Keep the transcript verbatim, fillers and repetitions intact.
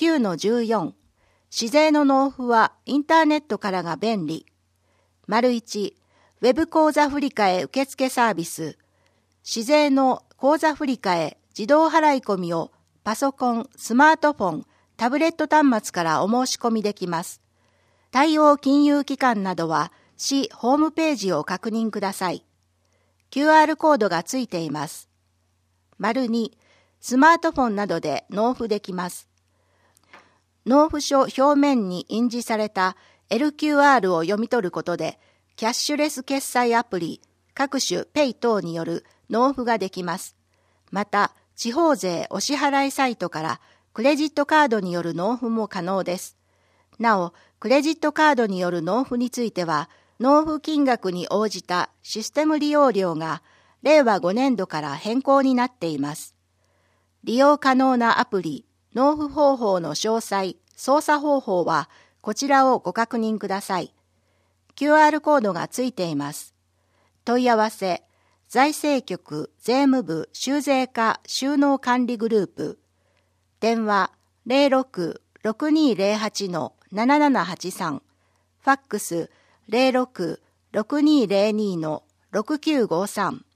きゅうのじゅうよん、市税の納付はインターネットからが便利。丸いち、ウェブ口座振替受付サービス。市税の口座振替自動払い込みをパソコン、スマートフォン、タブレット端末からお申し込みできます。対応金融機関などは市ホームページを確認ください。キューアール コードがついています。丸に、スマートフォンなどで納付できます。納付書表面に印字された エルキューアール を読み取ることで、キャッシュレス決済アプリ、各種ペイ等による納付ができます。また、地方税お支払いサイトからクレジットカードによる納付も可能です。なお、クレジットカードによる納付については、納付金額に応じたシステム利用料がれいわごねんどから変更になっています。利用可能なアプリ、納付方法の詳細、操作方法はこちらをご確認ください。キューアール コードがついています。問い合わせ、財政局税務部収税課収納管理グループ。電話 ゼロろく ろくにーゼロはち のななななはちさん。ファックス ゼロろく ろくにーゼロに のろくきゅうごさん。